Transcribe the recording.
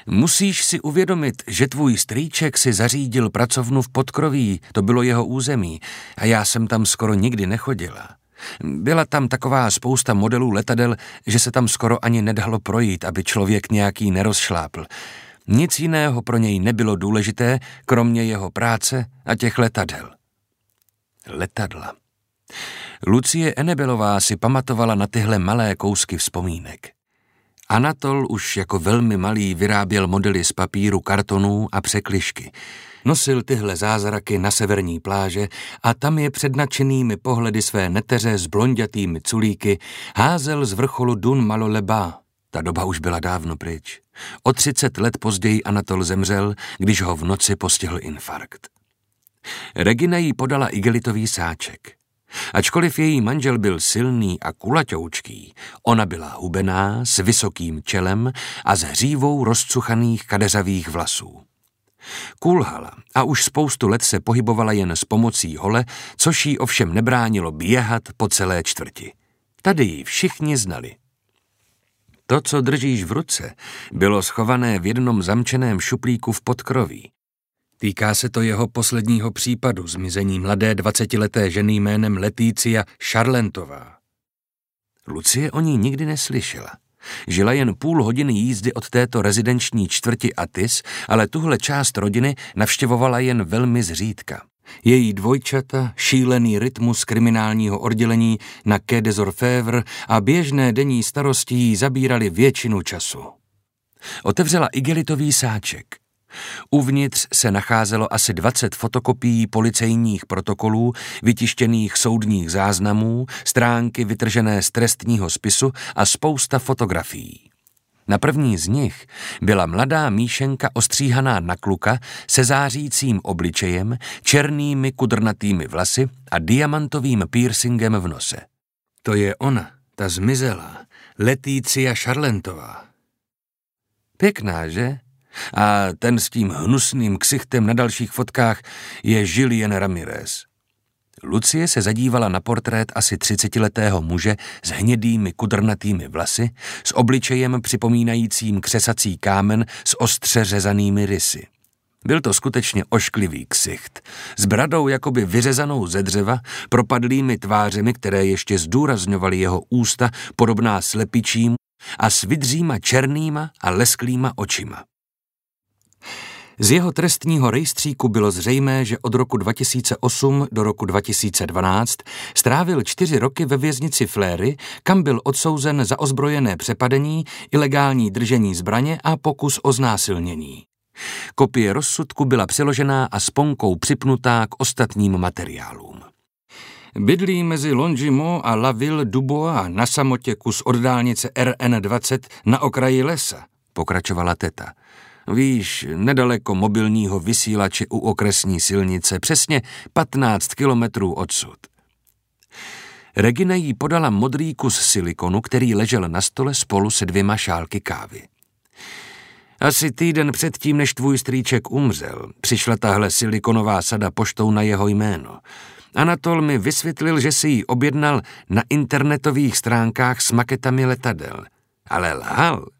Musíš si uvědomit, že tvůj strýček si zařídil pracovnu v Podkroví, to bylo jeho území, a já jsem tam skoro nikdy nechodila. Byla tam taková spousta modelů letadel, že se tam skoro ani nedalo projít, aby člověk nějaký nerozšlápl. Nic jiného pro něj nebylo důležité, kromě jeho práce a těch letadel. Letadla. Lucie Enebelová si pamatovala na tyhle malé kousky vzpomínek. Anatol už jako velmi malý vyráběl modely z papíru, kartonů a překližky. Nosil tyhle zázraky na severní pláže a tam je před nadšenými pohledy své neteře s blonďatými culíky házel z vrcholu Dun Malo Leba. Ta doba už byla dávno pryč. O 30 let později Anatol zemřel, když ho v noci postihl infarkt. Regina jí podala igelitový sáček. Ačkoliv její manžel byl silný a kulaťoučký, ona byla hubená, s vysokým čelem a s hřívou rozcuchaných kadeřavých vlasů. Kulhala a už spoustu let se pohybovala jen s pomocí hole, což jí ovšem nebránilo běhat po celé čtvrti. Tady ji všichni znali. To, co držíš v ruce, bylo schované v jednom zamčeném šuplíku v Podkroví. Týká se to jeho posledního případu, zmizení mladé 20leté ženy jménem Letícia Šarlentová. Lucie o ní nikdy neslyšela. Žila jen půl hodiny jízdy od této rezidenční čtvrti Atis, ale tuhle část rodiny navštěvovala jen velmi zřídka. Její dvojčata, šílený rytmus kriminálního oddělení na Quai des Orfèvres a běžné denní starosti jí zabírali většinu času. Otevřela igelitový sáček. Uvnitř se nacházelo asi 20 fotokopií policejních protokolů, vytištěných soudních záznamů, stránky vytržené z trestního spisu a spousta fotografií. Na první z nich byla mladá míšenka ostříhaná na kluka se zářícím obličejem, černými kudrnatými vlasy a diamantovým piercingem v nose. To je ona, ta zmizelá, Letícia Šarlentová. Pěkná, že? A ten s tím hnusným ksichtem na dalších fotkách je Julien Ramirez. Lucie se zadívala na portrét asi 30letého muže s hnědými kudrnatými vlasy, s obličejem připomínajícím křesací kámen s ostře řezanými rysy. Byl to skutečně ošklivý ksicht, s bradou jakoby vyřezanou ze dřeva, propadlými tvářemi, které ještě zdůrazňovaly jeho ústa, podobná slepičím, a s vydříma černýma a lesklýma očima. Z jeho trestního rejstříku bylo zřejmé, že od roku 2008 do roku 2012 strávil 4 roky ve věznici Fleury, kam byl odsouzen za ozbrojené přepadení, ilegální držení zbraně a pokus o znásilnění. Kopie rozsudku byla přiložená a sponkou připnutá k ostatním materiálům. Bydlí mezi Longjumeau a La Ville du Bois na samotě kus od dálnice RN20 na okraji lesa, pokračovala teta. Víš, nedaleko mobilního vysílače u okresní silnice, přesně 15 kilometrů odsud. Regina jí podala modrý kus silikonu, který ležel na stole spolu se 2 šálky kávy. Asi týden předtím, než tvůj strýček umřel, přišla tahle silikonová sada poštou na jeho jméno. Anatol mi vysvětlil, že si ji objednal na internetových stránkách s maketami letadel. Ale lhal.